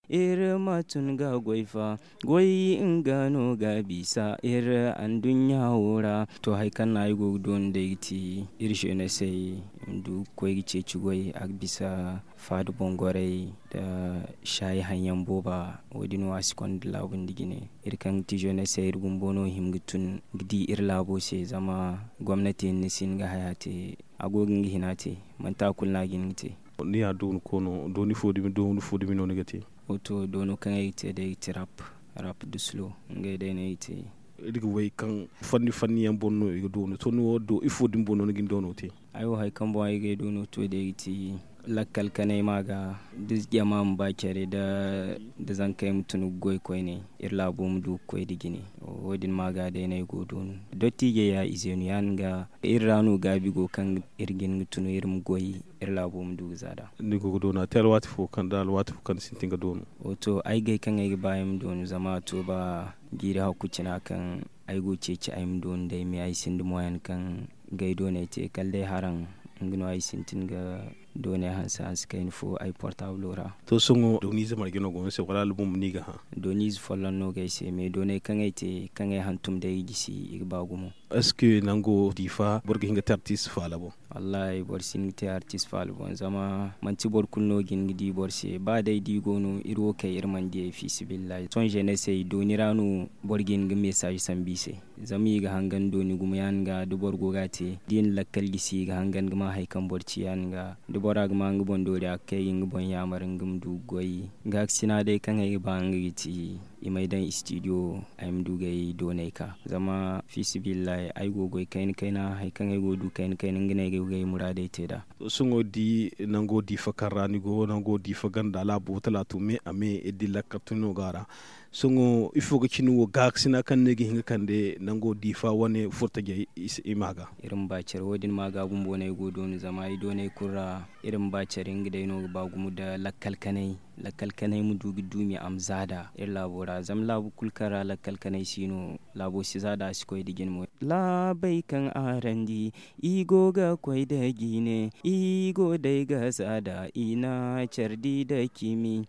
matun ga goifa goyi in gano ga bisa an dunya wora to haikan na igo don da iti irshe na sai ndu koyi ce cigoi a bisa fadu bongore da shayi hanyan boba wadin wasu kwan labun digine irkan tijo na sai irgun bono himgutun gidi irlabo sai zama gwamnati nisin ga hayate agogin hinate man ta kulna ginite ni a don kono doni fodi mi no negati oto dono kan yite da yite rap du slow ngai dai ne yite idiga way kan fanni yan bonno e dono to no do ifodi bonno ngin dono te ayo hay kan bo ay dono to da yite lakkal kanai maga dis jama mbakere da zan kai mutun goy koy ne irla bum du koy digini wodin maga da ne godon dotti ge ya izenu yanga irranu gabi go kan irgin mutun irum goy irla bum du zada ni go dona tel wati fo kan dal wati fo kan sintinga dono oto ay gay kan ay bayam don zama to ba gira hakucina kan ay go cece ayim don dai mi ay sindu moyan kan gaido ne te kalde haran ngino ay sintinga done hansa skain fo ay portable ora to songo donize margino go se wala album niga ha donize follan no gaise me done kan ay hantum dai gisi igbagumo est-ce que nango difa borga hinga artiste falabo wallahi bor sinite artiste falabo zama manti bor kulno gindi bor se ba dai di gono iro kay irman die fi sibillahi son jeunesse doniranu borgin ga message sambise zami ga hangan doni gumayan ga dubor gogate din lakkal gisi ga hangan ga haikan borci yan ga dubora ga mangu bondori akai yin bon yamar ngum du goyi ga sina dai kan ay bangiti imai dan studio ayim dugai doneka zama fi sibillahi ay gogoy kaina haikan ay godu kain ngine gogoy murade teda sungo di nango di fakarani go nango di faganda la botala to me ame edilla katuno gara sungo ifo ga kinu ga sina kan ne hinga kande nango di fa wane furtage imaga irin bacer wodin maga bumbo ne godo ni zama ido ne kurra irin bacer ngide no ba gumu da lakkal kanai mu dugi dumi amzada ir labora zam labu kulkara lakkal kanai sino labo si zada shi koy digin mo labai kan arandi igo ga koy da gine igo dai ga zada ina chardi da kimi